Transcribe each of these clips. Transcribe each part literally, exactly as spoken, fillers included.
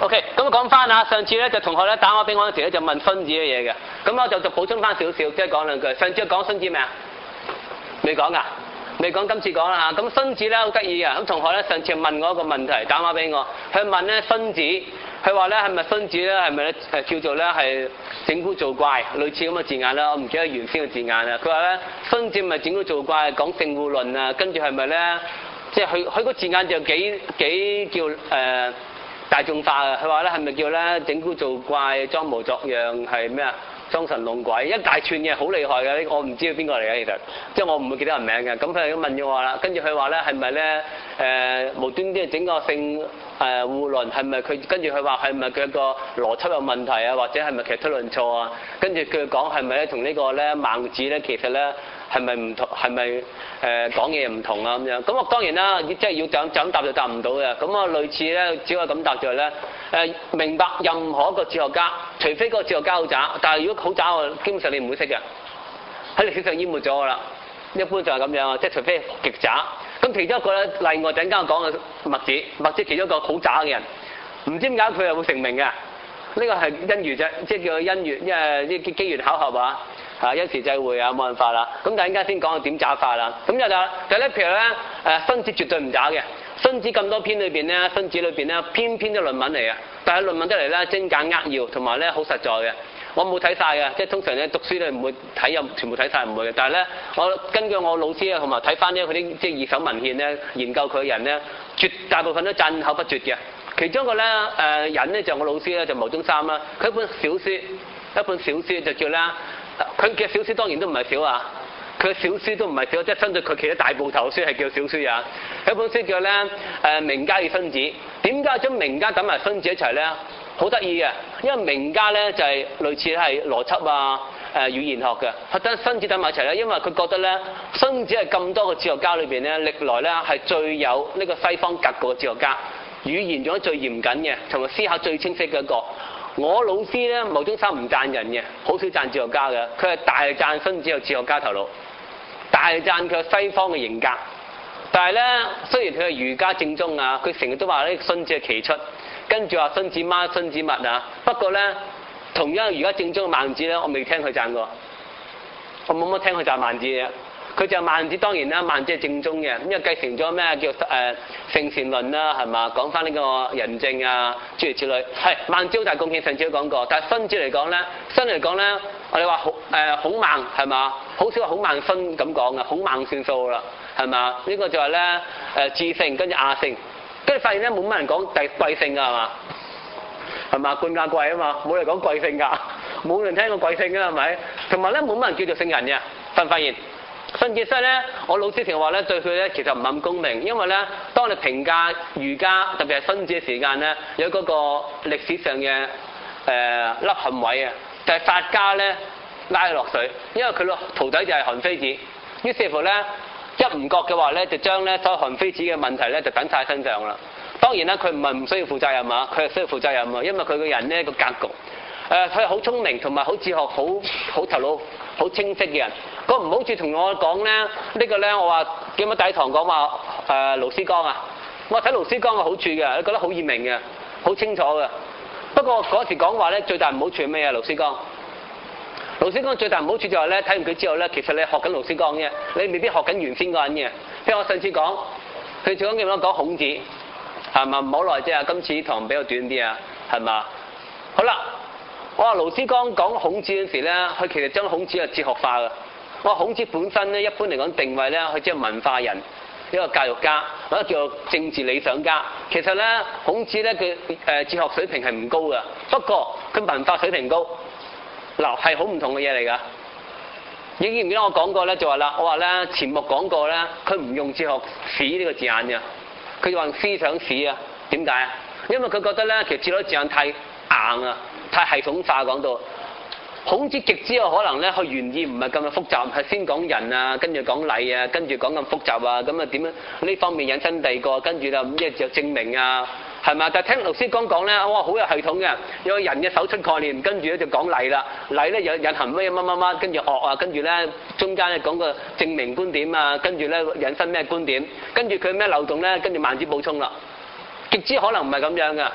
OK， 咁講翻啊，上次咧就同學咧打電話俾我嗰時咧就問荀子嘅嘢嘅，咁我就就補充翻少少，即係講兩句。上次講荀子咩啊？未講㗎，未講，今次講啦嚇。咁荀子咧好得意嘅，咁同學咧上次問我一個問題，打電話俾我，佢問咧荀子，佢話咧係咪荀子咧係咪咧誒叫做咧係整蠱做怪，類似咁嘅字眼啦，我唔記得原先嘅字眼啦。佢話咧荀子咪整蠱做怪，講性互論啊，跟住係咪咧即係佢佢個字眼就幾幾叫誒？呃大眾化嘅，佢話咧係咪叫咧整蠱做怪、裝模作樣係咩啊？裝神弄鬼，一大串嘢好厲害嘅，我唔知道邊個嚟嘅其實，即係我唔會記得人名嘅。咁佢咁問咗我啦，跟住佢話咧係咪咧誒無端端整個性誒互論係咪佢？跟住佢話係咪佢個邏輯有問題啊？或者係咪其實推論錯啊？跟住佢講係咪咧同呢個咧孟子咧其實咧？係咪唔同？係咪誒講嘢唔同啊？咁樣咁我當然啦，即係要就咁答就答唔到嘅。咁我類似咧，只可以咁答就係咧誒，明白任何一個哲學家，除非嗰個哲學家好渣，但係如果好渣，我基本上你唔會識嘅，喺歷史上淹沒咗㗎啦。一般就係咁樣啊，即係除非極渣。咁其中一個咧例外，陣間我講嘅墨子，墨子其中一個好渣嘅人，唔知點解佢係會成名嘅。呢個係因緣啫，即係叫因緣，因為啲機緣巧合啊。啊，一時際會啊，冇辦法啦。咁等陣間先講點渣法啦。咁就就就咧，譬如咧，誒荀子絕對唔渣嘅。荀子咁多篇裏邊咧，荀子裏邊咧，篇篇都論文嚟嘅。但係論文得嚟咧，精簡扼要，同埋咧好實在嘅。我冇睇晒嘅，即係通常咧讀書咧唔會睇有全部睇晒唔會嘅。但係咧，我根據我老師啊同埋睇翻咧佢啲即係二手文獻咧，研究佢嘅人咧，絕大部分都讚口不絕嘅。其中一個咧誒人咧就我老師咧就牟宗三啦，佢一本小書，一本小書就叫咧。佢嘅小書當然都唔係少啊，佢嘅小書都唔係少，即係相對佢其他大部頭書係叫小書啊。有本書叫咧誒《名家與荀子》，點解將名家等埋荀子一齊咧？好得意嘅，因為名家咧就係類似係邏輯啊、誒語言學嘅，佢等荀子等埋一齊咧，因為佢覺得咧荀子係咁多個哲學家裏邊咧，歷來咧係最有呢個西方格局嘅哲學家，語言做得最嚴謹嘅，同埋思考最清晰嘅一個。我老師咧，牟宗三唔讚人嘅，好少讚哲學家嘅。佢係大讚荀子有哲學家頭腦，大讚佢西方嘅型格。但係咧，雖然佢係儒家正宗啊，佢成日都話呢荀子係奇出，跟住話荀子媽、荀子密啊。不過咧，同樣儒家正宗嘅孟子咧，我未聽佢讚過，我冇乜聽佢讚孟子嘅。佢就孟子當然啦，孟子係正宗嘅，因為繼承咗咩叫誒、呃、聖善論啦，係嘛？講翻呢個仁政啊，諸如此類。係孟子好大貢獻，上次都講過。但係荀子嚟講咧，荀嚟講咧，我哋話孔誒孔孟係嘛？好少話孔孟荀咁講嘅，孔孟算數啦，係嘛？呢、這個就係咧誒智性跟住亞性，跟住發現咧冇乜人講第貴性㗎係嘛？係嘛？冠亞貴啊嘛，冇人講貴性㗎，冇人聽過貴性㗎係咪？同埋咧冇乜人叫做聖人嘅，發唔發現？荀子所以咧，我老師成日話咧，對佢咧其實唔係咁公平，因為咧，當你評價儒家，特別係荀子嘅時間咧，有嗰個歷史上嘅誒凹陷位啊，就係、是、法家咧拉佢落水，因為佢個徒弟就係韓非子，於是乎咧一唔覺嘅話咧，就將咧所有韓非子嘅問題咧就等晒身上啦。當然啦，佢唔係唔需要負責任啊，佢係需要負責任啊，因為佢個人咧個格局。誒佢係好聰明，同埋好哲學，好好頭腦，好清晰嘅人。個唔好處同我講咧，呢、這個咧我話叫乜第一堂講話誒勞思光啊，我睇勞思光嘅好處嘅，你覺得好易明嘅，好清楚嘅。不過嗰時講話咧，最大唔好處係咩啊？勞思光，勞思光最大唔好處就係咧，睇完佢之後咧，其實你學緊勞思光嘅，你未必學緊原先嗰人嘅。譬如我上次講，上次講點樣講孔子，係咪唔好耐啫？今次堂比較短啲啊，係嘛？好啦。我話勞思光講孔子嗰時咧，佢其實將孔子係哲學化嘅。我話孔子本身咧，一般嚟講定位咧，佢即係文化人，一個教育家，或者叫做政治理想家。其實咧，孔子咧佢誒哲學水平係唔高嘅，不過佢文化水平高，嗱係好唔同嘅嘢嚟㗎。你記唔記得我講過咧？就話啦，我話咧錢穆講過咧，佢唔用哲學史呢個字眼嘅，佢就話思想史啊。點解啊？因為佢覺得咧，其實哲學字眼太硬啊。太系統化講到，孔子極之有可能咧，佢原意唔係咁嘅複雜，係先講人啊，跟住講禮啊，跟住講咁複雜啊，咁啊點樣呢方面引申第二個，跟住就咩就證明啊，係嘛？但係聽勞思光講咧，哇好有系統嘅，有人嘅首出概念，跟住咧就講禮啦，禮咧有隱含咩乜乜乜，跟住惡啊，跟住咧中間咧講個證明觀點啊，跟住咧引申咩觀點，跟住佢咩漏洞咧，跟住孟子補充啦。極之可能唔係咁樣嘅，事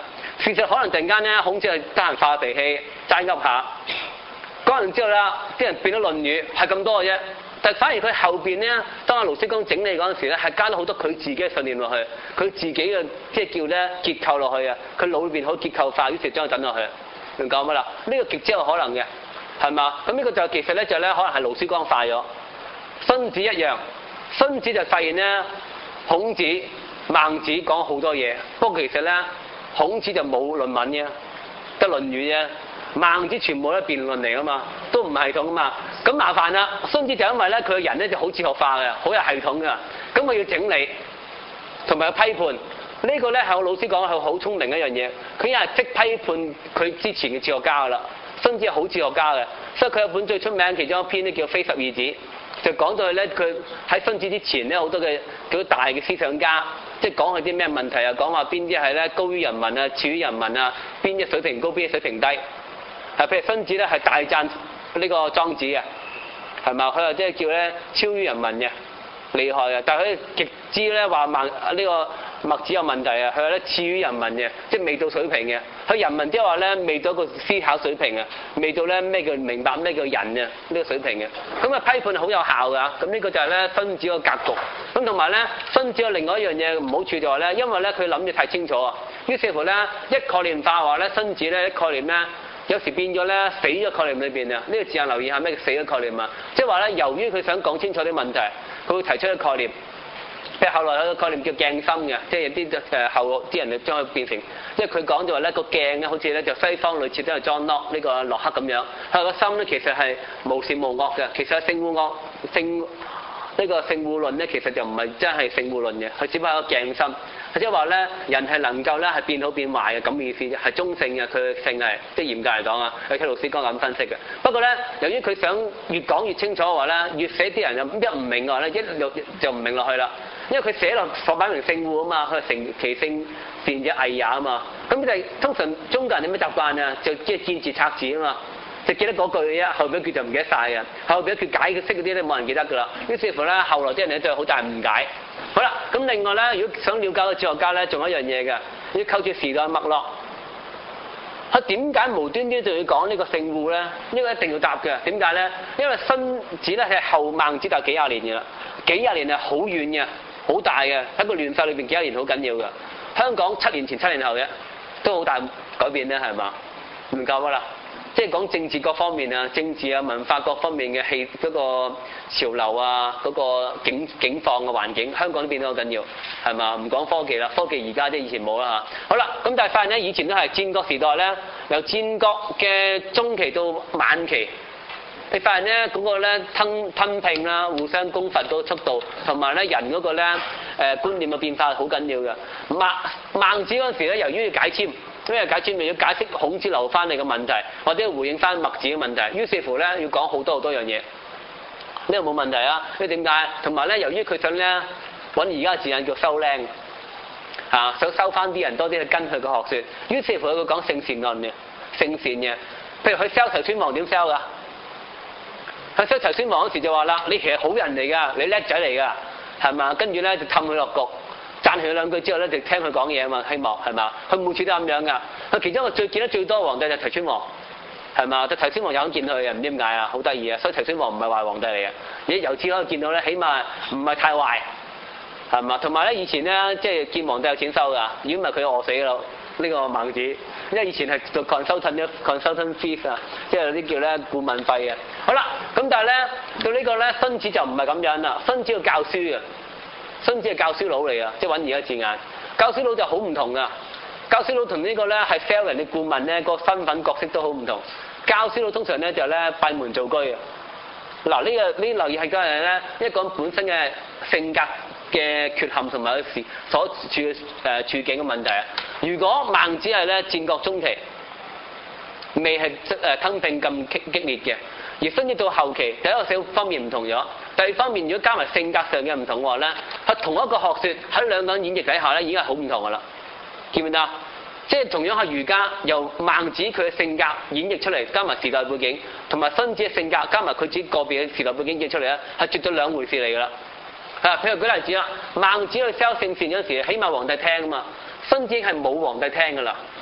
事實可能突然間咧，孔子係得閒發脾氣，齋噏下，講完之後啦，啲人變咗《論語》，係咁多嘅啫。但反而佢後邊咧，當阿盧師公整理嗰陣時咧，係加咗好多佢自己嘅信念落去，佢自己嘅即係叫咧結構落去啊，佢腦裏邊好結構化，於是將佢整落去。明講乜啦？呢、這個極之有可能嘅，係嘛？咁呢個就其實咧就咧可能係盧師公快咗。荀子一樣，荀子就發現咧，孔子、孟子講好多嘢，不過其實咧孔子就冇論文嘅，得《論語》啫。孟子全部都係辯論嚟噶嘛，都唔系統噶嘛。咁麻煩啦，荀子就因為咧佢個人咧就好哲學化嘅，好有系統噶。咁我要整理同埋有批判，呢、這個咧係我老師講係好聰明一樣嘢。佢一係識批判佢之前嘅哲學家噶啦，荀子係好哲學家嘅，所以佢有本最出名其中一篇咧叫《非十二子》，就講到佢咧佢喺荀子之前咧好多嘅幾大嘅思想家，即係講佢啲咩問題啊，講話邊啲係咧高於人民啊，次於人民啊，邊啲水平高，邊啲水平低。係譬如荀子咧係大讚呢個莊子嘅，係嘛？佢話即係叫咧超於人民嘅，厲害嘅。但係佢極之咧話孟呢個墨子有問題啊，佢話咧次於人民嘅，即係未到水平嘅。佢人民即係話咧未到一個思考水平啊，未到咧咩叫明白咩叫人嘅呢個水平嘅。咁啊批判係好有效㗎。咁呢個就係咧荀子個格局。咁同埋咧荀子有另外一樣嘢唔好處就係咧，因為咧佢諗嘢太清楚啊。於是乎咧一概念化話咧荀子咧一概念咧。有時變咗咧死咗概念裏邊啊！呢、這個字眼留意下咩叫死咗概念啊？即係話咧，由於佢想講清楚啲問題，佢會提出一個概念。譬如後來有個概念叫鏡心嘅，即係有啲誒後啲人就將佢變成，即係佢講就話咧個鏡咧好似咧就西方類似都係 John Locke 呢個洛克咁樣，佢個心咧其實係無善無惡嘅，其實係聖護惡聖呢個聖護論咧其實就唔係真係聖護論嘅，佢只不過係個鏡心。即係話咧，人係能夠咧係變好變壞嘅咁嘅意思啫，係中性嘅，佢嘅性係即係嚴格嚟講啊，佢聽老師講咁分析嘅。不過咧，由於佢想越講越清楚嘅話咧，越寫啲人就一唔明嘅話咧，一路就唔明落去啦。因為佢寫落所擺明聖護啊嘛，佢係成其聖善者偽也啊嘛。咁就係通常中國人有咩習慣啊？就即係見字拆字啊嘛。就記得嗰句嘅啫，後邊一句就唔記得晒嘅。後邊一句解釋嗰啲咧冇人記得㗎啦。於是乎咧，後來啲人咧就好大誤解。好啦，咁另外咧，如果想了解個哲學家咧，仲有一樣嘢嘅，要構住時代脈絡。佢點解無端端仲要講呢個聖護咧？呢、呢個一定要答嘅。點解咧？因為荀子咧係後孟子大幾廿年嘅啦，幾廿年係好遠嘅，好大嘅，喺個亂世裏邊幾廿年好緊要嘅。香港七年前七年後嘅都好大改變咧，係嘛？唔夠啊啦！即係講政治各方面啊，政治啊、文化各方面嘅氣嗰個潮流啊，嗰、嗰個境境況嘅環境，香港都變得好緊要，係嘛？唔講科技啦，科技而家即係以前冇啦嚇。好啦，咁但係發現咧，以前都係戰國時代咧，由戰國嘅中期到晚期，你發現咧嗰個咧吞吞併啦、互相攻伐嗰個速度，同埋咧人嗰個咧誒觀念嘅變化好緊要嘅。孟孟子嗰陣時咧，由於要解簽。咩解決咪要解釋孔子留翻嚟嘅問題，或者回應翻墨子嘅問題，於是乎咧要講好多好多樣嘢，呢個冇問題啊。因為點解？同埋咧，由於佢想咧揾而家嘅字眼叫收靚嚇，想收翻啲人多啲去跟佢嘅學説，於是乎佢講聖善論嘅聖善嘅。譬如佢 sell 齊宣王點 sell 噶？佢 sell 齊宣王嗰時就話啦：你其實好人嚟㗎，你叻仔嚟㗎，係嘛？跟住咧就氹佢落局。讚佢兩句之後咧，就聽佢講嘢啊嘛，希望係嘛？佢每次都咁樣噶。佢其中一個最見得最多皇帝就係齊宣王，係嘛？但齊宣王有咁見佢嘅，唔知點解啊，好得意啊！所以齊宣王唔係壞皇帝嚟嘅。你由此可以見到咧，起碼唔係太壞，係嘛？同埋咧，以前咧即係見皇帝有錢收㗎，如果唔係佢餓死咯。呢、這個孟子，因為以前係做 consultant 嘅 consultant fees 啊，即係有啲叫咧顧問費嘅。好啦，咁但係咧到呢個咧荀子就唔係咁樣啦，荀子要教書嘅。荀子係教書佬嚟㗎，即係揾而家字眼。教書佬就好唔同㗎。教書佬同呢個咧係 sell 人嘅顧問咧，個身份角色都好唔同。教書佬通常咧就咧閉門造車。嗱、這個，呢個呢留意係嗰樣咧，一個人本身嘅性格嘅缺陷同埋佢所處嘅誒、呃、處境嘅問題啊。如果孟子係咧戰國中期，未係誒吞併咁激激烈嘅，而甚至到後期，第一個小方面唔同咗。第二方面，如果加埋性格上嘅唔同嘅話咧，喺同一個學説喺兩個人演繹底下咧，已經係好唔同噶啦，見唔見得？即係同樣係儒家由孟子佢嘅性格演繹出嚟，加埋時代背景，同埋荀子嘅性格加埋佢自己個別嘅時代背景演繹出嚟咧，係絕對兩回事嚟噶啦。啊，譬如舉例子啦，孟子去 sell 聖善嗰時，起碼皇帝聽啊嘛，荀子係冇皇帝聽噶啦。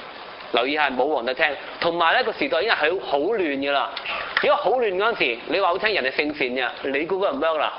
留意下冇皇帝聽，同埋咧個時代已經係好好亂㗎啦。如果好亂嗰陣時，你話好聽人係聖善嘅，你估佢唔得啦？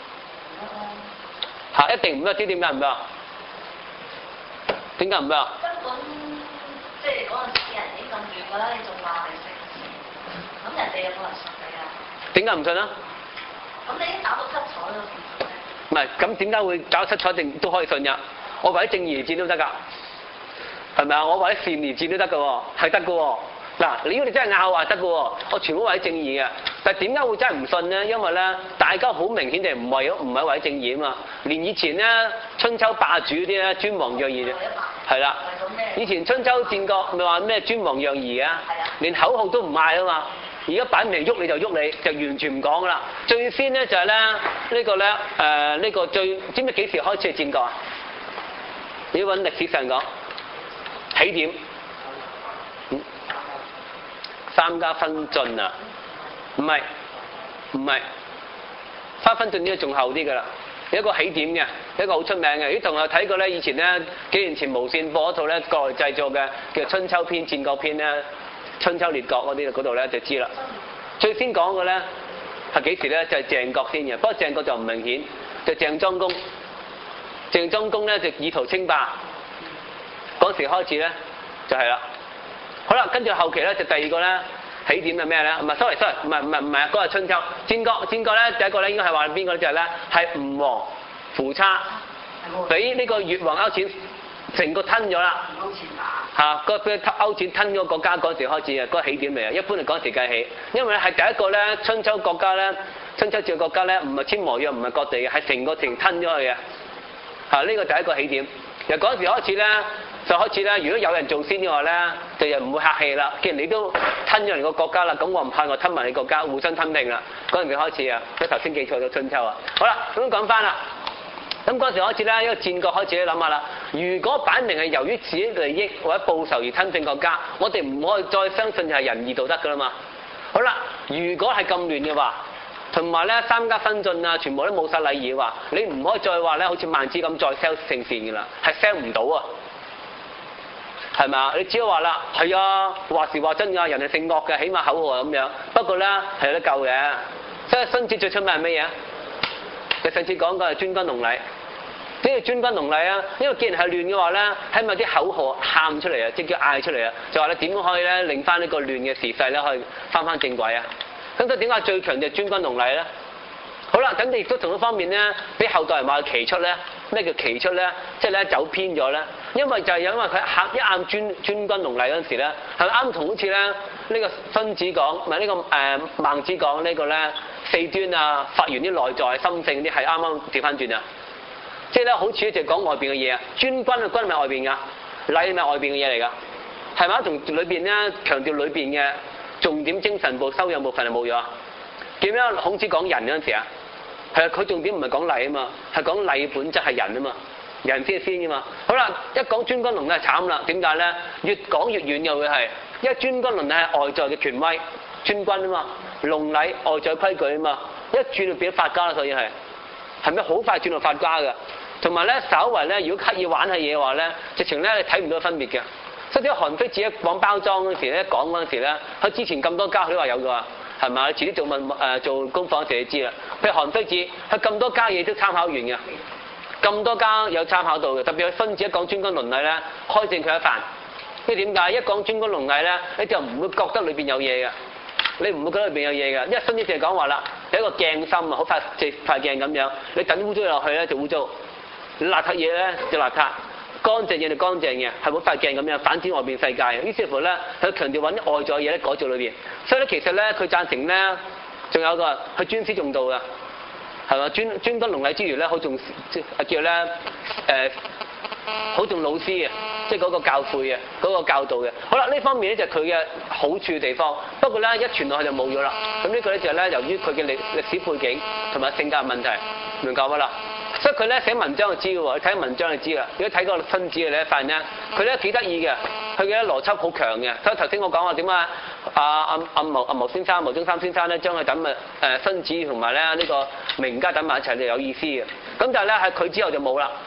嚇，一定唔得，知點解唔得？點解唔得？ 根本即係嗰陣時人已經咁亂㗎啦，你仲話係聖善，咁人哋有冇人信你啊？點解唔信啊？ 咁你已經打到七彩咯， 唔係，咁點解會搞七彩定都可以信㗎？我為咗正義而戰都得㗎，係咪啊？我為咗善而戰都得㗎喎，係得㗎喎。嗱，如果你真係拗話得㗎喎，我全部為咗正義嘅。但係點解會真係唔信呢？因為咧，大家好明顯地唔為咗唔係為咗正義啊嘛。連以前咧春秋霸主啲咧尊王攘夷，係啦。以前春秋戰國咪話咩尊王攘夷啊？連口號都唔嗌啊嘛。而家擺明喐你就喐你，就完全唔講噶啦。最先咧就係咧呢個咧誒呢個最知唔知幾時開始嘅戰國啊？你要揾歷史上講起點，嗯，三家分晉啊？唔係唔係，三家分晉呢個仲後啲噶啦。有一個起點嘅，一個好出名嘅。啲同學睇過咧，以前咧幾年前無線播一套咧國內製作嘅叫《春秋篇》、戰國篇咧。春秋列國嗰啲嗰度咧就知啦。最先講嘅咧係幾時咧？就係鄭國先嘅。不過鄭國就唔明顯，就鄭莊公。鄭莊公咧就以圖稱霸。嗰時開始咧就係啦。好啦，跟住後期咧就第二個咧起點係咩咧？唔係 sorry sorry，唔係唔係唔係啊！嗰個係春秋戰國。戰國咧第一個咧應該係話邊個咧？就係咧係吳王夫差俾呢個越王勾踐成個吞咗啦。嚇，個俾勾踐吞咗國家嗰時開始嘅，嗰個起點嚟啊！一般嚟嗰時計起，因為咧係第一個咧春秋國家咧，春秋戰國國家咧唔係簽和約，唔係割地嘅，係成個城吞咗去嘅。嚇，呢個第一個起點。由嗰時開始咧，就開始咧，如果有人做先嘅話咧，就又唔會客氣啦。既然你都吞咗人個國家啦，咁我唔怕我吞埋你國家，互相吞併啦。嗰陣時開始啊，我頭先記錯咗春秋啊。好啦，咁講翻啦。咁嗰時開始咧，一個戰國開始咧諗下啦。如果擺明係由於自己利益或者報仇而吞併國家，我哋唔可以再相信係仁義道德噶啦嘛。好啦，如果係咁亂嘅話，同埋咧三家分晉啊，全部都冇晒禮儀嘅話，你唔可以再話咧好似孟子咁再 sell 聖善嘅啦，係 sell 唔到啊。係咪啊？你只要話啦，係啊，話時話真㗎，人係性惡嘅，起碼口號係咁樣。不過咧係有得救嘅。所以荀子最出名係乜嘢啊？你上次講過係尊君隆禮。點解尊君隆禮啊？因為既然係亂嘅話咧，係咪啲口號喊出嚟啊？即叫嗌出嚟啊？就話你點可以咧令翻呢個亂嘅時勢咧可以翻翻正軌啊？咁所以點解最強就係尊君隆禮咧？好啦，咁你亦都同一方面咧，俾後代人話奇出咧。咩叫奇出咧？即係咧走偏咗咧。因為就係因為佢喊一喊尊尊君隆禮嗰陣時咧，係咪啱同好似咧呢、這個荀子講，唔係呢個誒、呃、孟子講呢個咧四端啊，發源啲內在心性啲係啱啱調翻轉啊！即係咧，好似就講外邊嘅嘢啊，尊君嘅君係咪外邊噶？禮係咪外邊嘅嘢嚟㗎？係咪？同裏邊咧強調裏邊嘅重點精神部修養部分係冇咗。點樣孔子講人嗰陣時啊？係啊，佢重點唔係講禮啊嘛，係講禮本質係人啊嘛，人先係先㗎嘛。好啦，一講尊君隆禮就慘啦，點解咧？越講越遠嘅會係，因為尊君隆禮係外在嘅權威，尊君啊嘛，隆禮外在規矩啊嘛，一轉就變咗法家啦，所以係係咪好快轉到法家㗎？同埋咧，稍為咧，如果刻意玩下嘢嘅話咧，直情咧你睇唔到分別嘅。所以啲韓非子一講包裝嗰陣時咧，講嗰陣時咧，佢之前咁多家佢都話有㗎。係咪？遲啲做問誒、呃、做功課嗰時你知啦。譬如韓非子，佢咁多家嘢都參考完嘅，咁多家有參考到嘅。特別係荀子一講尊君隆禮咧，開正佢一番。因為點解？一講尊君隆禮咧，你就唔會覺得裏邊有嘢嘅，你唔會覺得裏邊有嘢嘅。因為荀子就係講話啦，有一個鏡心啊，好塊隻塊鏡咁樣，你等污糟落去咧就污糟，邋遢嘢咧就邋遢。乾淨嘢就乾淨嘅，係冇塊鏡咁樣反轉外邊世界。於是乎咧，佢強調揾啲外在嘢咧改造裏邊。所以咧，其實咧，佢贊成咧，仲有個佢尊師重道嘅，係嘛？尊尊君隆禮之餘咧，好重叫咧誒，好、呃、重老師嘅，即係嗰個教誨嘅，嗰、嗰個教導嘅。好啦，呢方面咧就係佢嘅好處嘅地方。不過咧，一傳落去就冇咗啦。咁呢個咧就係咧，由於佢嘅歷歷史背景同埋性格問題，明白乜啦？所以佢咧寫文章就知嘅喎，你睇文章就知啦。如果睇過荀子嘅咧，發現咧佢咧幾得意嘅，佢嘅邏輯好強嘅。所以頭先我講話點啊？阿阿阿毛阿毛先生、毛中三先生咧，將佢等咪誒荀子同埋咧呢個名家等埋一齊就有意思嘅。咁但係咧喺佢之後就冇啦。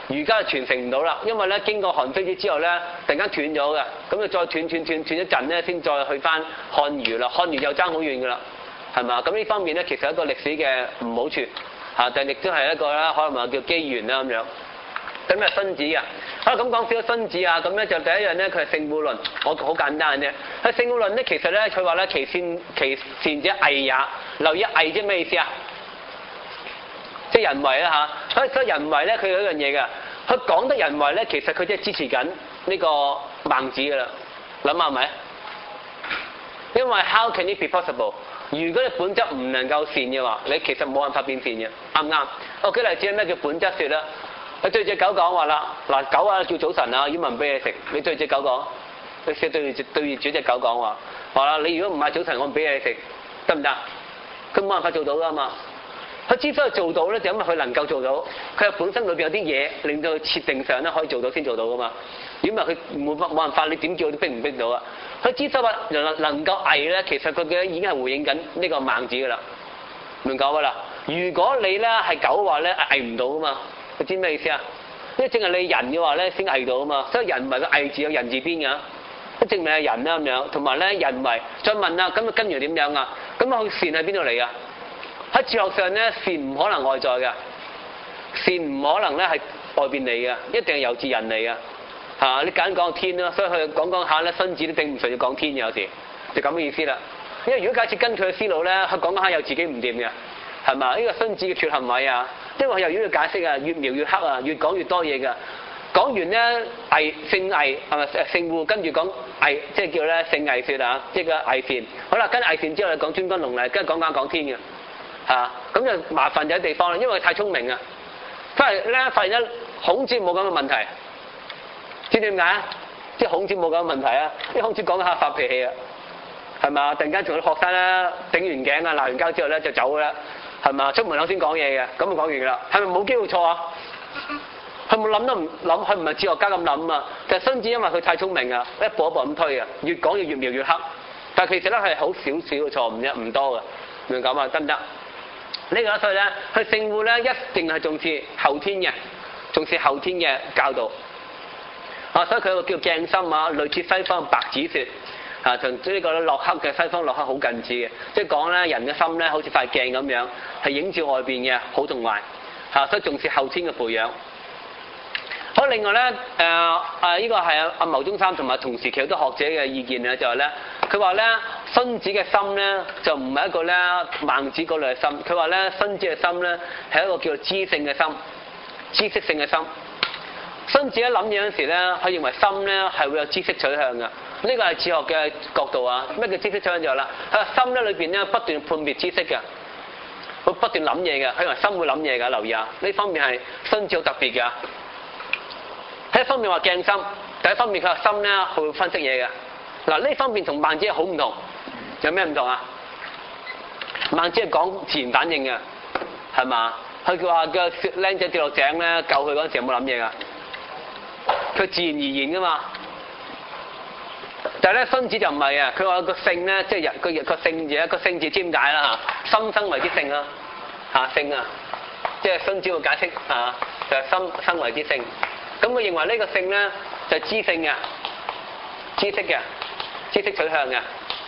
儒家就傳承唔到啦，因為咧經過韓非子之後咧，突然間斷咗嘅，咁就再斷斷斷斷一陣咧，先再去翻漢儒啦。漢儒又爭好遠噶啦，係嘛？咁呢方面咧，其實係一個歷史嘅唔好處嚇，但亦都係一個咧，可能話叫機緣啦咁樣。咁咩荀子啊？好啦，咁講少咗荀子啊，咁咧就第一樣咧，佢係性惡論，我好簡單嘅啫。喺性惡論咧，其實咧佢話咧，其善其善者偽也。留意偽即係咩意思啊？即係人為啦嚇。所以所以人為咧，佢有一樣嘢㗎。佢講得人為咧，其實佢即係支持緊呢個孟子㗎啦。諗下係咪？因為 how can it be possible？ 如果你本質唔能夠善嘅話，你其實冇辦法變善嘅，啱唔啱？我舉例子咩叫本質説啦？佢對隻狗講話啦，嗱狗啊叫早晨啊，要問俾你食，你對隻狗講，你試對住對住隻狗講話，話啦你如果唔買早晨，我唔俾你食，得唔得？佢冇辦法做到㗎嘛。佢之所以做到咧，就因為佢能夠做到，佢係本身裏邊有啲嘢令到佢設定上咧可以做到先做到㗎嘛。如果唔係佢冇冇辦法，你點叫都逼唔逼到啊？佢之所以能能夠偽咧，其實佢嘅已經係回應緊呢個孟子㗎啦，明講㗎啦。如果你咧係狗嘅話咧，偽唔到㗎嘛。你知咩意思啊？因為淨係你人嘅話咧，先偽到啊嘛。所以人為嘅偽字有人字邊㗎，都證明係人啦咁樣。同埋咧，人為再問啦，咁啊跟住點樣啊？咁啊，善喺邊度嚟啊？喺哲學上咧，善唔可能外在㗎，善唔可能咧係外邊嚟㗎，一定係由自人嚟㗎。嚇，你簡講天啦，所以佢講講下咧，荀子都頂唔順要講天嘅有時，就咁嘅意思啦。因為如果假設跟佢嘅思路咧，佢講講下又自己唔掂嘅，係嘛？呢個荀子嘅缺陷位啊！因為又要解釋啊，越描越黑啊，越講越多嘢㗎。講完咧偽性偽係咪性惡，跟住講偽，即係叫咧性偽説啊，即係個偽善。好啦，跟偽善之後，你講尊君隆禮，跟住講講講天嘅嚇，咁就麻煩就喺地方啦，因為佢太聰明啊。翻嚟咧發現咧，孔子冇咁嘅問題，知唔知點解啊？即係孔子冇咁嘅問題啊，因為孔子講下發脾氣啊，係嘛？突然間同啲學生咧頂完頸啊，鬧完交之後咧就走啦。係嘛？出門口先講嘢嘅，咁就講完啦。係咪冇機會錯啊？佢冇諗都唔諗，佢唔係哲學家咁諗啊。就係荀子因為佢太聰明啊，一步一步咁推啊，越講越越描越黑。但係其實咧係好少少嘅錯誤啫，唔多嘅。明咁啊？得唔得？呢個所以咧，佢性惡咧一定係重視後天嘅，重視後天嘅教導。啊，所以佢有個叫鏡心啊，類似西方白紙説。啊，同呢個洛克嘅西方洛克好近似嘅，即係講咧人嘅心咧好似塊鏡咁樣，係映照外邊嘅好同壞，嚇、啊，所以重視後天嘅培養。好，另外咧，誒誒呢個係阿阿牟宗三同埋同時期好多學者嘅意見啊，就係咧，佢話咧荀子嘅心咧就唔係一個咧孟子嗰類嘅心，佢話咧荀子嘅心咧係一個叫做知性嘅心，知識性嘅心。荀子一諗嘢嗰時咧，佢認為心咧係會有知識取向嘅。呢個係哲學嘅角度啊！咩叫知識取向就係啦？喺心咧裏邊咧不斷判別知識嘅，會不斷諗嘢嘅。佢認為心會諗嘢㗎，留意下呢方面係荀子好特別㗎。喺一方面話鏡心，第一方面佢話心咧佢會分析嘢嘅。嗱呢方面同孟子好唔同，有咩唔同啊？孟子係講自然反應嘅，係嘛？佢叫話個僆仔跌落井咧，救佢嗰陣時有冇諗嘢㗎？佢自然而然㗎嘛。但係咧，荀子就唔係啊！佢話個性咧，即係人個個性字，個性字知點解啦嚇？心生為之性啊，嚇性啊，即係荀子會解釋嚇，就係、是、心生為之性。咁佢認為呢個性咧就係、是、知性嘅、知識嘅、知識取向嘅。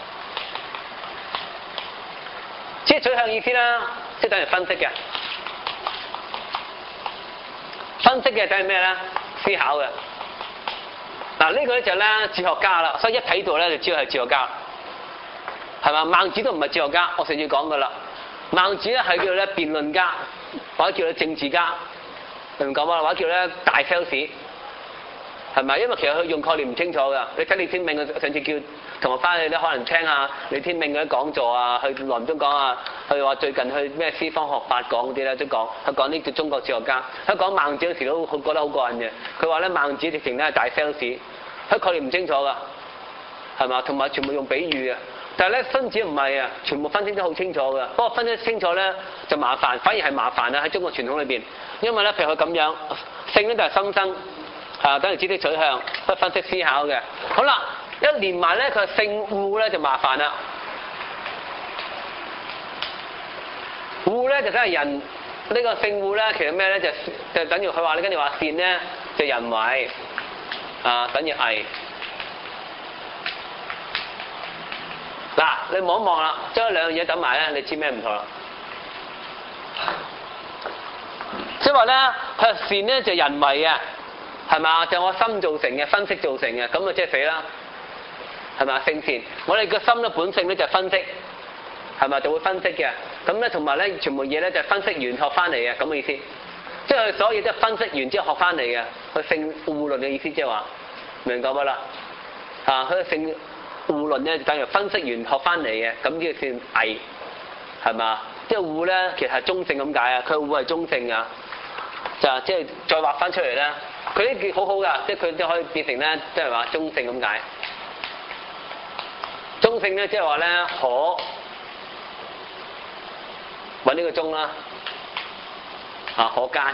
知識取向意思啦，即係等於分析嘅。分析嘅等於咩咧？思考嘅。嗱呢個咧就咧哲學家啦，所以一睇到咧就知道係哲學家，係嘛？孟子都唔係哲學家，我上次講過啦。孟子咧係叫咧辯論家，或者叫咧政治家，明唔明講啊？或者叫咧大 sales， 係咪？因為其實佢用概念唔清楚㗎。你睇李天命，我上次叫同學翻去咧，可能聽下李天命嗰啲講座啊，去內中講啊，佢話最近去咩西方學法講嗰啲咧都講，佢講呢個中國哲學家，佢講孟子嗰時都好覺得好過癮嘅。佢話咧孟子直情咧係大 sales。佢概念唔清楚㗎，係嘛？同埋全部用比喻嘅。但係咧，荀子唔係啊，全部分析得好清楚㗎。不過分析清楚咧就麻煩，反而係麻煩啊！喺中國傳統裏邊，因為咧譬如佢咁樣，性咧就係心生，啊等於知識取向，不分析思考嘅。好啦，一連埋咧佢性惡咧就麻煩啦。惡咧就梗係人呢個聖護咧，其實咩咧？就就等於佢話你跟住話善咧，就人為啊，等於偽。嗱，你望一望啦，將兩樣嘢等埋咧，你知咩唔同啦？即係話咧，佢善咧就人為嘅，係嘛？就我心造成嘅，分析造成嘅，咁啊即係死啦，係咪？聖善，我哋個心嘅本性咧就係分析，係咪？就會分析嘅。咁咧同埋咧，全部嘢咧就係分析完學翻嚟嘅，咁嘅意思。即係所有嘢都係分析完之後學翻嚟嘅，佢聖護論嘅意思即係話，明白乜啦？啊，佢聖護論咧就等於分析完學翻嚟嘅，咁呢個算偽，係嘛？即係護咧其實係中性咁解啊，佢護係中性啊。就即係再畫翻出嚟咧，佢呢件好好噶，即係佢都可以變成咧，即係話中性咁解。中性咧即係話咧可揾呢個中啦，啊可奸，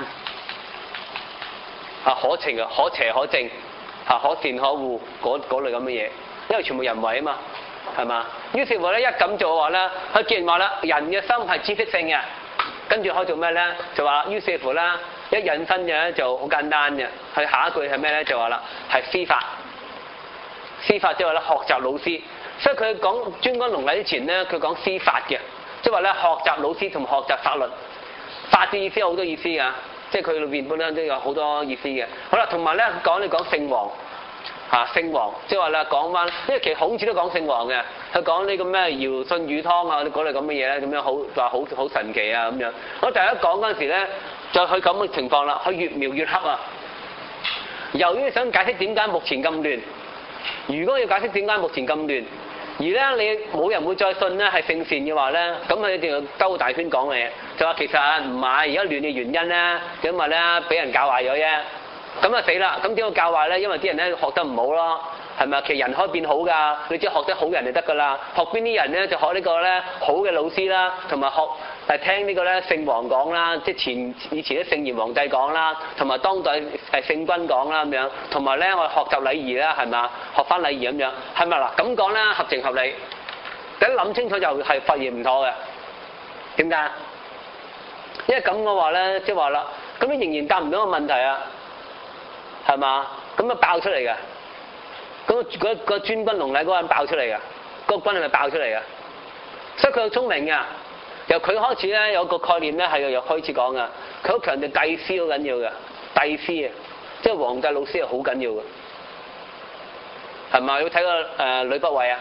啊可情啊可邪可正，啊可善可惡嗰嗰類咁嘅嘢，因為全部人為啊嘛，係嘛？於是乎咧一咁做嘅話咧，佢既然話啦，人嘅心係知識性嘅，跟住可以做咩咧？就話於是乎啦。一引申嘅咧就好簡單嘅，佢下一句係咩咧？就話啦，係師法。師法即係話咧學習老師，所以佢講專講龍禮之前咧，佢講師法嘅，即係話咧學習老師同學習法律。法嘅意思有好多意思㗎，即係佢裏邊本身都有好多意思嘅。好啦，同埋咧講你講聖王嚇聖王，即係話咧講翻，因為其實孔子都講聖王嘅，佢講呢個咩堯舜禹湯啊嗰類咁嘅嘢咧，咁樣好話好好神奇啊咁樣。我第一講嗰陣時咧。就佢咁嘅情況啦，佢越描越黑啊！由於想解釋點解目前咁亂，如果要解釋點解目前咁亂，而咧你冇人會再信咧係聖善嘅話咧，咁佢一定要兜大圈講嘅嘢，就話其實唔係而家亂嘅原因咧，因為咧俾人教壞咗啫，咁啊死啦！咁點解教壞咧？因為啲人咧學得唔好咯，係咪？其實人可以變好㗎，你只要學得好人就得㗎啦。學邊啲人咧就學呢個咧好嘅老師啦，同埋學。係聽呢個咧聖王講啦，即係前以前啲聖賢皇帝講啦，同埋當代誒聖君講啦咁樣，同埋咧我哋學習禮儀啦，係嘛？學翻禮儀咁樣，係咪嗱？咁講咧合情合理，等諗清楚就係發現唔妥嘅。點解？因為咁嘅話咧，即係話啦，咁你仍然答唔到個問題啊，係嘛？咁啊爆出嚟嘅，咁嗰個專軍龍禮嗰個人爆出嚟嘅，嗰個軍係咪爆出嚟嘅？所以佢好聰明嘅。由佢開始咧，有個概念咧係由開始講噶。佢好強調帝師好緊要嘅，帝師啊，即係皇帝老師係好緊要嘅，係咪？要睇個誒呂不韋啊，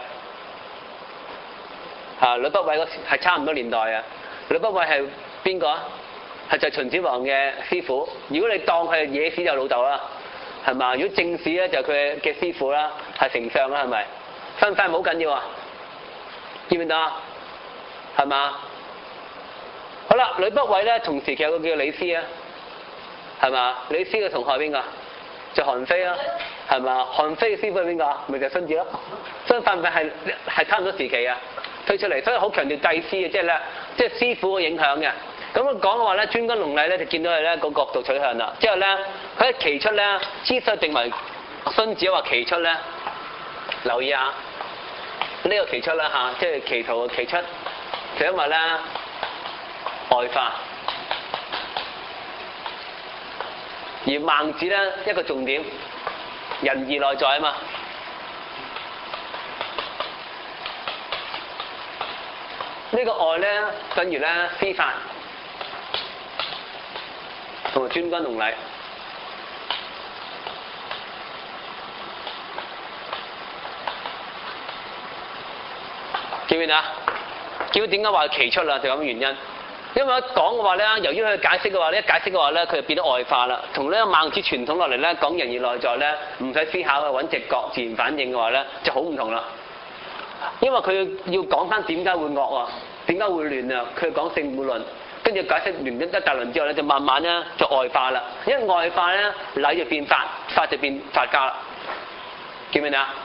啊呂不韋嗰係差唔多年代啊。呂不韋係邊個啊？係就係秦始皇嘅師傅。如果你當佢係野史就老豆啦，係嘛？如果正史咧就佢嘅師傅啦，係丞相啦，係咪？分唔分好緊要啊？見唔見到啊？係嘛？好啦，呂不韋咧同時期有個叫李斯啊，係嘛？李斯嘅同學係邊個？就韓非啦，係嘛？韓非嘅師傅係邊個？咪就係荀子咯。所以分唔分係係差唔多時期啊推出嚟，所以好強調帝師嘅，即係咧即係師傅嘅影響嘅。咁講嘅話咧，專軍龍禮咧就見到佢咧個角度取向啦。之後咧佢一期出咧，之所以定為荀子話期出咧，留意下呢、這個期出啦嚇，即係期圖嘅期出，就因為咧。外化，而孟子咧一個重點，仁義內在啊嘛。呢、這個外咧等於咧師法同埋專軍龍禮。見唔見啊？見到點解話期出啦？就咁原因。因為一講嘅話咧，由於佢解釋嘅話咧，一解釋嘅話咧，佢就變咗外化啦。同呢個孟子傳統落嚟咧，講仁義內在咧，唔使思考嘅揾直覺自然反應嘅話咧，就好唔同啦。因為佢要講翻點解會惡啊，點解會亂啊，佢講聖護論，跟住解釋完一一大輪之後咧，就慢慢咧就外化啦。因為外化咧，禮就變法，法就變法家啦。見唔見啊？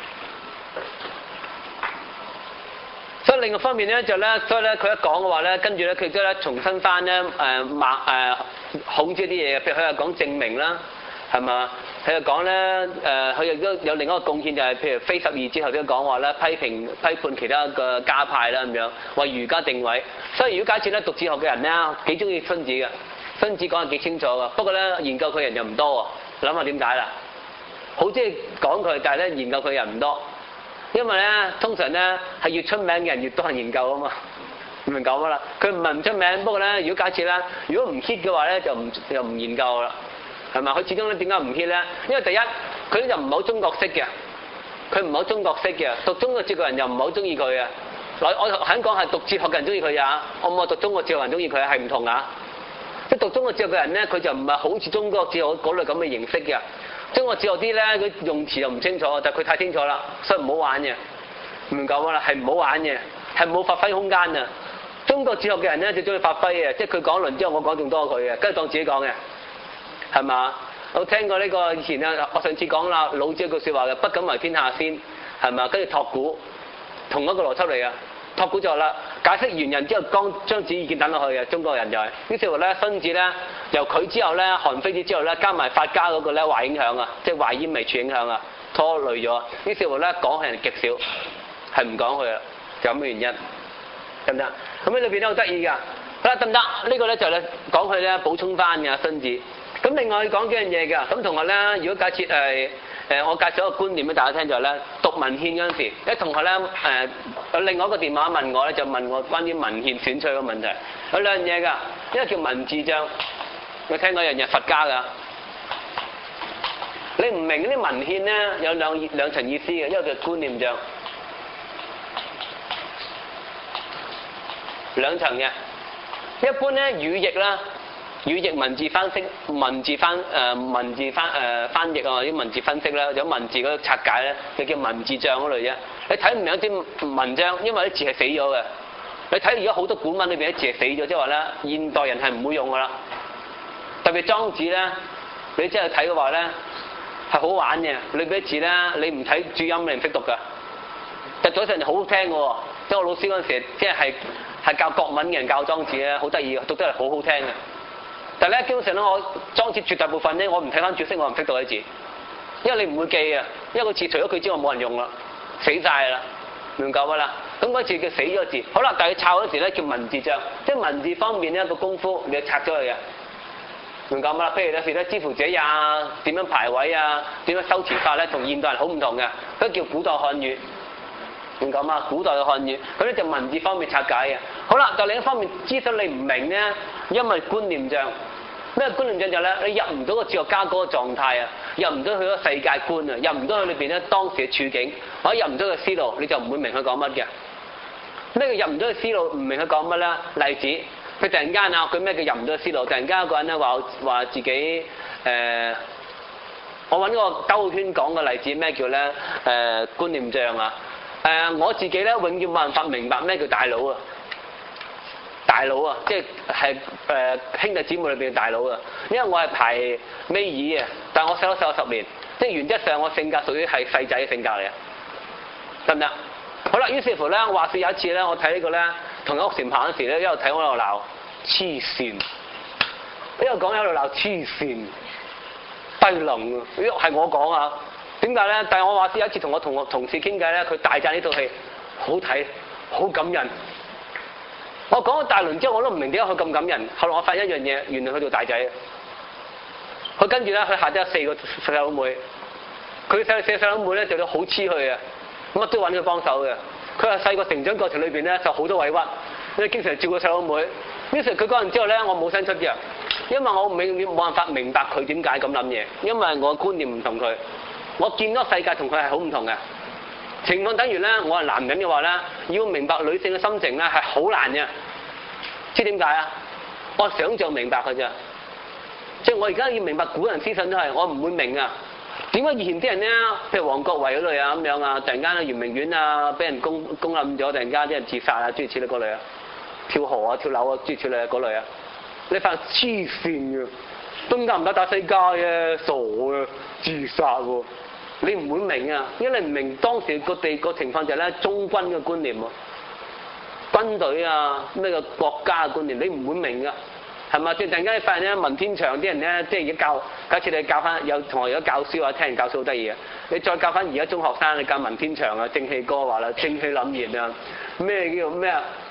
所以另一方面咧就咧，所以咧佢一講嘅話咧，跟住咧佢即係咧重新翻咧誒孟誒孔子啲嘢，譬如佢又講正名啦，係嘛？佢又講咧誒，佢亦都有另一個貢獻就係、是、譬如非十二之後都講話咧，批評批判其他嘅家派啦咁樣，為儒家定位。所以如果假設咧讀哲學嘅人咧幾中意荀子嘅， 荀子講得幾清楚㗎。不過咧研究佢人又唔多喎，諗下點解啦？好中意講佢，但係咧研究佢人唔多，因為咧通常咧係越出名嘅人越多人研究啊嘛。明唔明講乜啦？佢唔係唔出名，不過咧，如果假設咧，如果唔 hit 嘅話咧，就唔又唔研究啦，係咪？佢始終咧點解唔 hit 咧？因為第一，佢就唔係好中國式嘅，佢唔係好中國式嘅，讀中國哲學人又唔係好中意佢嘅。我我肯講係讀哲學嘅人中意佢呀，我唔係讀中國哲學人中意佢係唔同啊。即係讀中國哲學嘅人咧，佢就唔係好似中國哲學嗰類咁嘅形式嘅。中國哲學啲咧，佢用詞又唔清楚，但係佢太清楚啦，所以唔好玩嘅。唔明講乜啦？係唔好玩嘅，係冇發揮空間啊！中國哲學嘅人咧就中意發揮嘅，即係佢講論之後，我講仲多佢嘅，跟住當自己講嘅，係嘛？我聽過呢個以前啊，我上次講啦，老子一句説話嘅，不敢為天下先，係嘛？跟住託古，同一個邏輯嚟嘅，託古就話啦，解釋完人之後，將將自己意見等落去嘅，中國人就係、是。於是乎咧，荀子咧由佢之後咧，韓非子之後咧，加埋法家嗰個咧壞影響啊，即係壞煙微處影響啊，拖累咗。於是乎咧講嘅人極少，係唔講佢啊，就咁嘅原因。得唔得？咁喺裏邊都好得意㗎。好啦，得唔得？呢、這個咧就咧講佢咧補充翻嘅荀子。咁另外講幾樣嘢㗎。咁同學咧，如果假設誒誒，我介紹一個觀念俾大家聽就係咧，讀文獻嗰陣時，一同學咧誒有另外一個電話問我咧，就問我關於文獻選取嘅問題。有兩樣嘢㗎，一個叫文字帳，我聽過一樣嘢佛家㗎。你唔明啲文獻咧，有兩兩層意思嘅，一個叫觀念帳。兩層嘅，一般咧語譯啦，語譯文字分析、文字翻誒、呃、文字翻誒、呃、翻譯啊，或者文字分析啦，有文字嗰個拆解咧，就叫文字帳嗰類啫。你睇唔明一啲文章，因為啲字係死咗嘅。你睇而家好多古文裏邊啲字係死咗，即係話咧，現代人係唔會用噶啦。特別莊子咧，你真係睇嘅話咧係好玩嘅。裏邊啲字咧，你唔睇注音你唔識讀㗎。但早上就好好聽嘅喎，即係我老師嗰陣時，即係係。係教國文嘅人教莊子咧，好得意，讀得係好好聽嘅。但係咧，基本上咧，我莊子絕大部分咧，我唔睇翻注釋，我唔識讀啲字，因為你唔會記啊。因為個字除咗佢之外冇人用啦，死晒啦，明夠乜啦？咁嗰字叫死咗字。好啦，但係抄嗰時咧叫文字帳，即係文字方面咧一個功夫，你要拆咗佢嘅，明夠乜啦？譬如有時咧知乎者也啊，點樣排位啊，點樣修辭法咧，同現代人好唔同嘅，嗰叫古代漢語。點講啊？古代嘅漢語，佢咧就文字方面拆解嘅。好啦，但另一方面，之所以你唔明咧，因為觀念帳。咩觀念帳就咧，你入唔到個哲學家嗰個狀態啊，入唔到佢個世界觀啊，入唔到佢裏邊咧當時嘅處境，或者入唔到個思路，你就唔會明佢講乜嘅。咩叫入唔到個思路？唔明佢講乜咧？例子，佢突然間啊，佢咩叫入唔到個思路？突然間一個人咧話話自己誒、呃，我揾個兜圈講嘅例子，咩叫咧誒、呃、觀念帳啊？誒、呃、我自己咧，永遠冇辦法明白咩叫大佬啊！大佬啊，即係係誒兄弟姊妹裏邊嘅大佬啊！因為我係排尾二嘅，但係我細咗細咗十年，即係原則上我性格屬於係細仔嘅性格嚟嘅，得唔得？好啦，於是乎咧，我話説有一次咧，我睇呢個咧同一屋檐下嗰時咧，一路睇我一路鬧黐線，一路講一路鬧黐線，低能啊！呢係我講啊！點解咧？但係我話知有一次同我同學同事傾偈咧，佢大讚呢套戲好睇，好感人。我講咗大輪之後，我都唔明點解佢咁感人。後來我發現一樣嘢，原來佢做大仔。佢跟住咧，佢下底有四個細佬妹，佢細四細佬妹咧就到好黐佢啊，乜都揾佢幫手嘅。佢話細個成長過程裏邊咧受好多委屈，因為經常照顧細佬妹。於是佢講完之後咧，我冇聲出嘅，因為我永遠冇辦法明白佢點解咁諗嘢，因為我觀念唔同佢。我見到世界同佢係好唔同嘅情況，等於咧，我係男人嘅話咧，要明白女性嘅心情咧係好難嘅。知點解啊？我想像明白佢啫，即係我而家要明白古人思想都係，我唔會明啊。點解以前啲人咧，譬如王國維嗰類啊咁樣啊，突然間啊圓明園啊俾人攻攻冧咗，突然間啲人自殺啊，諸如此類嗰類啊，跳河啊跳樓啊諸如此類嗰類啊，你發黐線嘅，東家唔得打西家嘅，傻嘅，自殺喎。你唔會明啊，因為你唔明當時個地個情況就係咧，中軍嘅觀念喎，軍隊啊咩個國家嘅觀念，你唔會明噶，係嘛？即係突然間你發現咧，文天祥啲人咧，即係而家教，假設你教翻有同學而家教書啊，聽人教書好得意嘅，你再教翻而家中學生，你教文天祥啊，正氣歌話啦，正氣凜然啊，咩叫咩啊？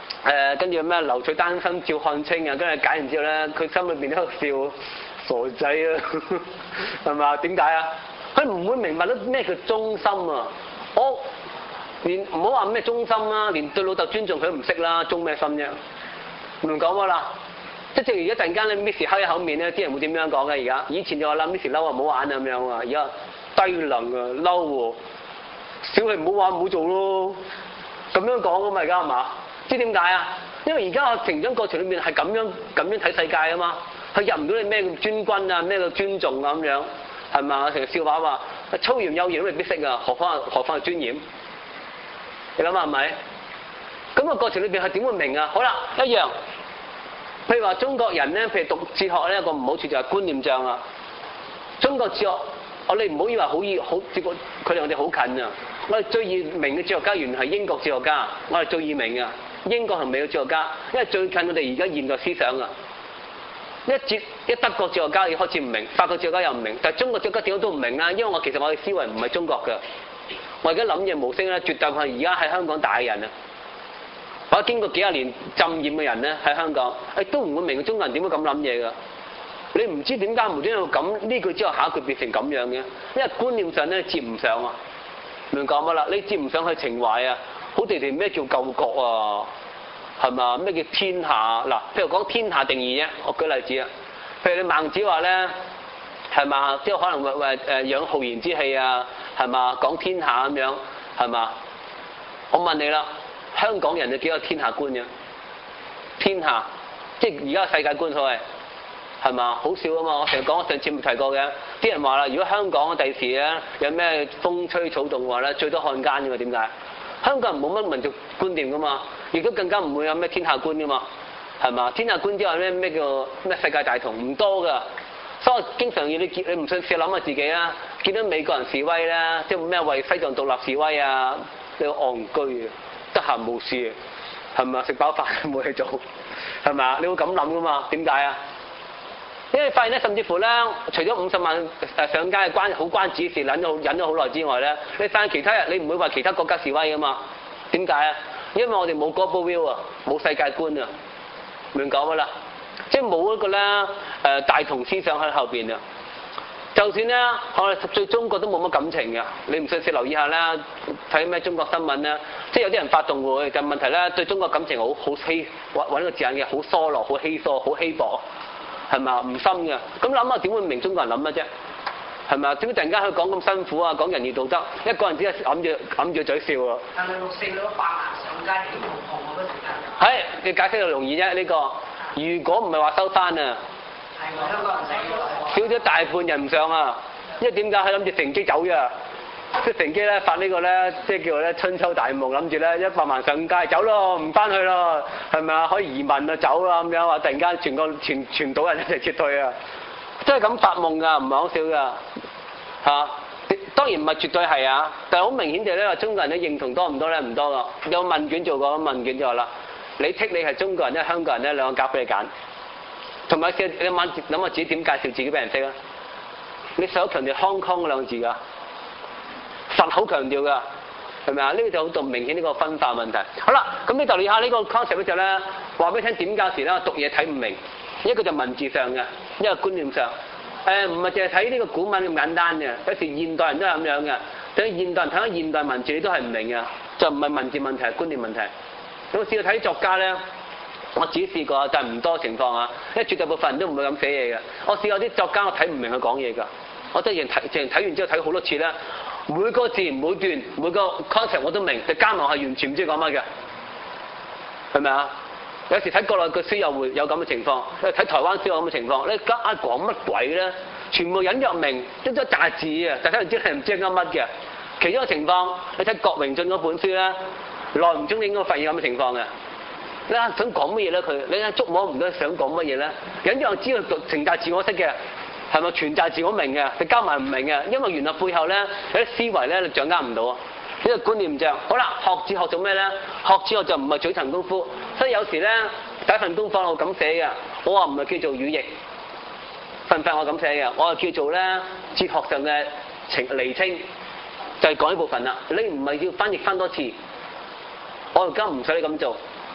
誒跟住咩留取丹心照汗青啊，跟住解完之後咧，佢心裏邊喺度笑，傻仔啊，係嘛？點解啊？佢唔會明白到咩叫忠心啊！我連唔好話咩忠心啦，連對老豆尊重佢都唔識啦，忠咩心啫？唔講乜啦？即係正如一陣間咧 ，Miss 開一口面咧，啲人會點樣講嘅？而家以前就話啦 ，Miss 嬲啊，唔好玩啊咁樣啊，而家低能啊，嬲喎，小氣唔好玩唔好做咯，咁樣講噶嘛，而家係嘛？知點解啊？因為而家我成長過程裏面係咁樣咁樣睇世界啊嘛，佢入唔到你咩叫尊君啊，咩叫尊重啊咁樣，係嘛？成日笑話話粗言有言都未必識啊，何況何況係尊嚴？你諗下係咪？咁個過程裏邊係點會明啊？好啦，一樣，譬如話中國人咧，譬如讀哲學咧，一個唔好處就係觀念上啊。中國哲學，我哋唔好以為好易好，結果佢離我哋好近啊！我哋最易明嘅哲學家原來係英國哲學家，我哋最易明啊！英國同美國哲學家，因為最近我哋而家現代思想啊，一哲一德國哲學家已開始唔明，法國哲學家又唔明，但係中國哲學家點解都唔明啦？因為我其實我嘅思維唔係中國嘅，我而家諗嘢模式咧，絕對係而家喺香港大嘅人啊！我經過幾廿年浸染嘅人咧，喺香港，誒都唔會明中國人點會咁諗嘢㗎。你唔知點解無端端咁呢句之後下一句變成咁樣嘅，因為觀念上咧接唔上啊。明講乜啦？你接唔上去情懷啊？好地地咩叫救國啊？係嘛？咩叫天下？嗱，譬如講天下定義啫。我舉例子啊，譬如你孟子話咧，係嘛？即係可能會話誒養浩然之氣啊，係嘛？講天下咁樣，係嘛？我問你啦，香港人有幾個天下觀嘅？天下，即係而家世界觀所謂。係嘛？好少啊嘛！我成日講，我上次冇提過嘅。啲人話啦，如果香港第時咧有咩風吹草動嘅話咧，最多漢奸嘅嘛？點解？香港人冇乜民族觀念噶嘛，亦都更加唔會有咩天下觀噶嘛，係嘛？天下觀之後咧咩叫咩世界大同？唔多噶。所以我經常要你見，你唔信試諗下自己啊！見到美國人示威咧，即係咩為西藏獨立示威啊？你個戇居啊，得閒冇事啊，係咪啊？食飽飯冇嘢做，係咪啊？你會咁諗噶嘛？點解啊？因為發現咧，甚至乎咧，除咗五十萬誒上街嘅關好關子事忍咗忍咗好耐之外咧，你發現其他人你唔會話其他國家示威噶嘛？點解啊？因為我哋冇 global view 啊，冇世界觀啊，明講乜啦？即係冇一個咧誒大同思想喺後邊啊！就算咧我哋對中國都冇乜感情嘅，你唔信試留意下啦，睇咩中國新聞啦，即係有啲人發動會，就問題咧對中國感情好好稀揾揾個字眼嘅，好疏落、好稀疏、好稀薄。係咪啊？唔深嘅，咁諗下點會明中國人諗乜啫？係咪啊？點解突然間佢講咁辛苦啊？講仁義道德，一個人只係揞住揞住嘴笑喎。 但係六四嗰百萬上街點同同嗰個時間？ 係，你解釋就容易啫。呢、這個如果唔係話收山啊， 係我香港人死咗， 少咗大半人唔上啊！因為點解佢諗住乘機走啫？即係乘機咧發呢個咧，即係叫做咧春秋大夢，諗住咧一百萬上街走咯，唔翻去咯，係咪啊？可以移民啊走啦咁樣，話突然間全個全全島人一齊撤退啊！真係咁發夢㗎，唔係好少㗎嚇。當然唔係絕對係啊，但係好明顯地咧，話中國人咧認同多唔多咧？唔多㗎。有問卷做過，問卷就話啦，你剔你係中國人咧，香港人咧兩個夾俾你揀，同埋你諗下諗下自己點介紹自己俾人識啊？你成日強調 Hong Kong 嗰兩個字㗎。實好強調㗎，係咪啊？呢個就好度明顯呢個分化問題。好啦，咁你就理下呢個 concept 之後咧，話俾你聽點教時咧，我讀嘢睇唔明。一個就文字上嘅，一個觀念上。誒唔係淨係睇呢個古文咁簡單嘅，有時現代人都係咁樣嘅。等現代人睇下現代文字，你都係唔明嘅，就唔係文字問題，係觀念問題。有冇試過睇作家咧？我自己試過，但係唔多情況啊，因為絕大部分人都唔會咁寫嘢嘅。我試過啲作家，我睇唔明佢講嘢㗎。我真係睇，淨係睇完之後睇好多次咧。每個字、每段、每個 concept 我都明，就加埋係完全唔知講乜嘅，係咪啊？有時睇國內嘅書又會有咁嘅情況，睇台灣書有咁嘅情況。你家下講乜鬼咧？全部隱約明，一咗大字啊！但睇完之後唔知噏乜嘅。其中一個情況，你睇郭榮進嗰本書咧，耐唔中你應該發現咁嘅情況嘅。你想講乜嘢咧？佢你捉摸唔到想講乜嘢咧？隱約知道成大自我識嘅。係咪全責自我明嘅？你加埋唔明嘅，因為原來背後咧有啲思維咧你掌握唔到啊！呢個觀念唔正。好啦，學哲學做咩咧？學哲學就唔係嘴層功夫，所以有時咧第一份功課我咁寫嘅，我話唔係叫做語譯，份份我咁寫嘅，我係叫做咧哲學上嘅情釐清，就係講呢部分啦。你唔係要翻譯翻多次，我而家唔使你咁做，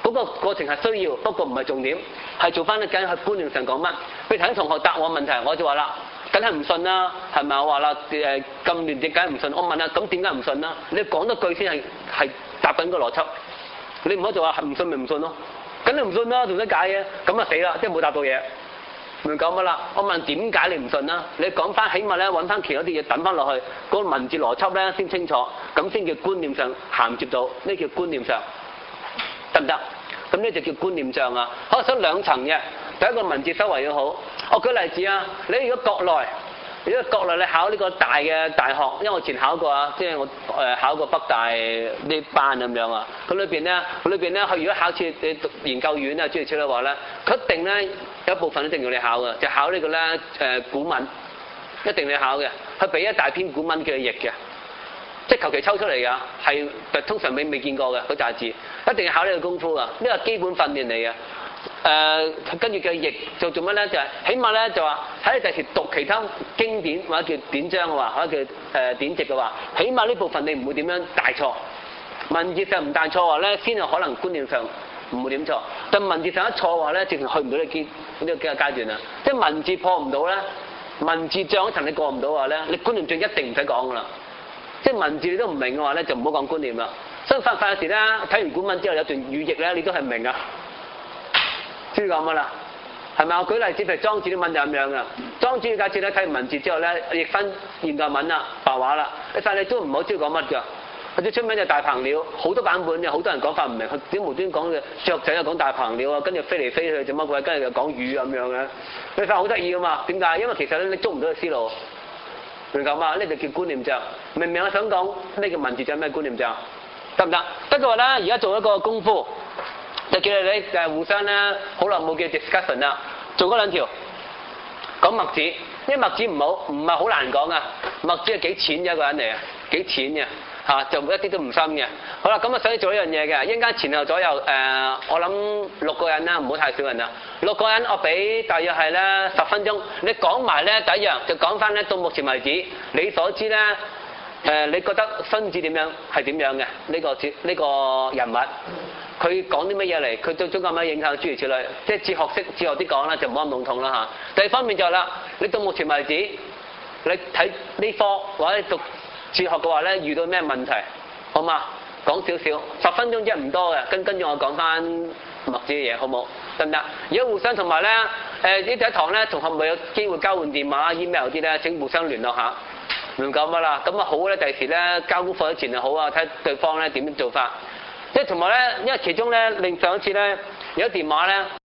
嗰、那個過程係需要，不過唔係重點，係做翻啲緊喺觀念上講乜。譬如頭先同學答我問題，我就話啦，梗係唔信啦，係咪？我話啦誒咁亂嘅梗係唔信。我問啦，咁點解唔信啦？你講多句先係係答緊個邏輯，你唔好就話唔信咪唔信咯，梗係唔信啦，仲使解嘅？咁啊死啦，即係冇答到嘢。明講乜啦？我問點解你唔信啦？你講翻，起碼咧揾翻其他啲嘢等翻落去，嗰、那個文字邏輯咧先清楚，咁先叫觀念上銜接到，呢叫觀念上，得唔得？咁呢就叫觀念上啊。可能想兩層嘅，第一個文字修為要好。我舉例子啊，你如果國內，如果國內你考呢個大嘅大學，因為我以前考過啊，即係我誒考過北大呢班咁樣啊。咁裏邊咧，裏邊咧，佢如果考次你讀研究院啊，諸如此類嘅話咧，佢一定咧有一部分一定要你考嘅，就考呢個咧誒古文，一定你考嘅。佢俾一大篇古文叫你譯嘅，即係求其抽出嚟㗎，係通常未未見過嘅嗰紮字，一定要考呢個功夫啊！呢個基本訓練嚟嘅。誒、呃、跟住嘅譯就做乜咧？就係、是、起碼咧就話喺你第時讀其他經典或者叫典章嘅話，或者叫誒、呃、典籍嘅話，起碼呢部分你唔會點樣大錯。文字上唔大錯嘅話咧，先有可能觀念上唔會點錯。但文字上一錯嘅話咧，直情去唔到你見呢個幾個階段啊！即係文字破唔到咧，文字障一層你過唔到嘅話咧，你觀念障一定唔使講㗎啦。即係文字你都唔明嘅話咧，就唔好講觀念啦。相反反有時咧，睇完古文之後有段語譯咧，你都係唔明啊。知講乜啦？係咪？我舉例子，譬如莊子啲文就咁樣噶。莊子假設咧睇完文字之後咧，譯翻現代文啦、白話啦，你發現你都唔好知講乜㗎。或者出名就大鵬鳥，好多版本嘅，好多人講法唔明。佢點無端講嘅雀仔又講大鵬鳥啊，跟住飛嚟飛去做乜鬼，跟住又講魚咁樣嘅。你發現好得意噶嘛？點解？因為其實咧你捉唔到個思路，明講嘛？呢就叫觀念障。明明我想講呢個文字障咩觀念障？得唔得？不過咧，而家做一個功夫。就叫你誒互相咧，好耐冇叫 discussion 啦，做嗰兩條講墨子，因為墨子唔好，唔係好難講啊。墨子係幾淺嘅一個人嚟嘅，幾淺嘅嚇，就一啲都唔深嘅。好啦，咁啊想做呢樣嘢嘅，應間前後左右誒、呃，我諗六個人啦，唔好太少人啦。六個人我俾大約係咧十分鐘，你講埋咧第一樣就講翻咧到目前為止你所知咧誒、呃，你覺得荀子點樣係點樣嘅呢、呢個呢、呢個人物？佢講啲乜嘢嚟？佢對中國有乜影響？諸如此類，即係哲學式、哲學啲講啦，就唔好咁籠統啦嚇。第二方面就係、是、啦，你到目前為止，你睇呢科或者讀哲學嘅話咧，遇到咩問題？好嘛，講少少，十分鐘啫唔多嘅，跟跟住我講翻墨子嘅嘢，好冇？得唔得？如果互相同埋咧，誒呢第一堂咧，同學咪有機會交換電話、email 啲咧，請互相聯絡下，唔講乜啦。咁啊好咧，第時咧交功課之前就好啊，睇對方咧點樣做法。即係同埋咧，因為其中咧，另上一次咧有電話咧。